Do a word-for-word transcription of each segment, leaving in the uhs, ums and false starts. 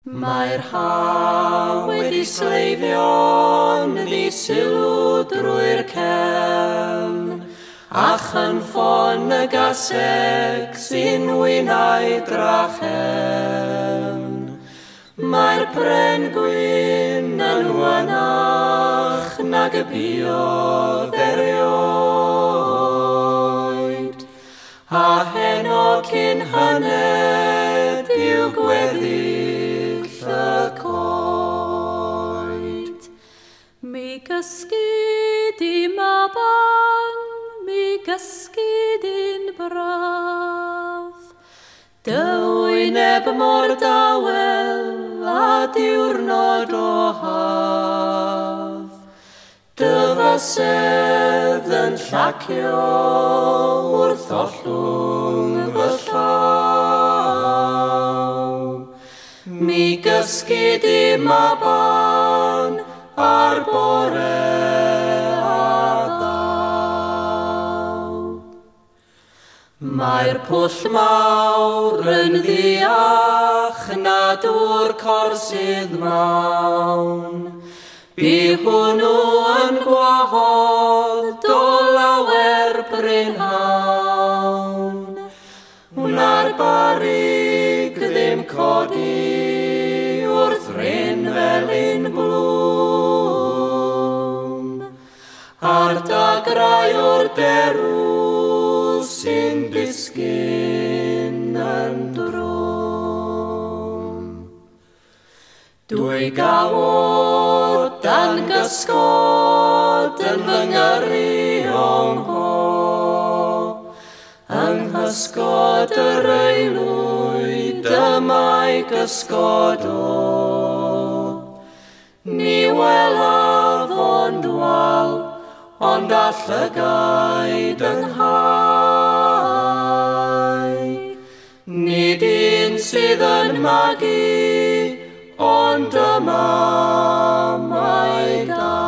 Mae'r ha wedi sleifio'n ddisilw drwy'r cefn, a chynffon y gaseg sy'n wynau drachefn. Mae'r pren gwyn yn wanach nag y biodd erioed, a heno cyn haned i'w gweddill y coed. Mi gysgyd i maban, mi gysgyd i'n braf, dy wyneb mor dawel a diwrnod o haf. Dy fysedd yn llacio wrth ollwng fy llaw. Mi gysgyd i maban ar bore a ddaw. Mae'r pwll mawr yn ddiach nad o'r corsydd mawn. Bu hwnnw yn gwahodd o lawer brynhawn. Wna'r barig ddim codi wrth ryn felyn blwm, a'r dagrau o'r derw sy'n disgyn yn drwm. Dwy gawod dan gysgod yn fy ngyrru o'n ho, yng nghysgod yr aelwyd yma'i gysgod o. Ni welaf ond wal, ond all y gaid yng nghau. Nid un sydd yn magu, ond yma mae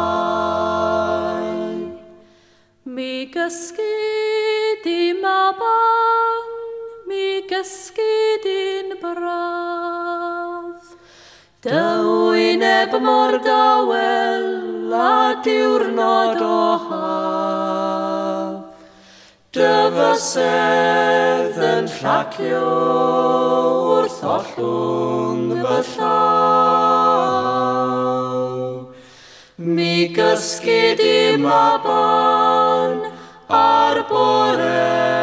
dau. Mi gysgyd i maban, mi gysgyd i'n braf, dy wyneb mor dawel a diwrnod o haf. Dy fysedd yn llacio wrth ollwng fy llaw. Mi gysgyd i maban ar bore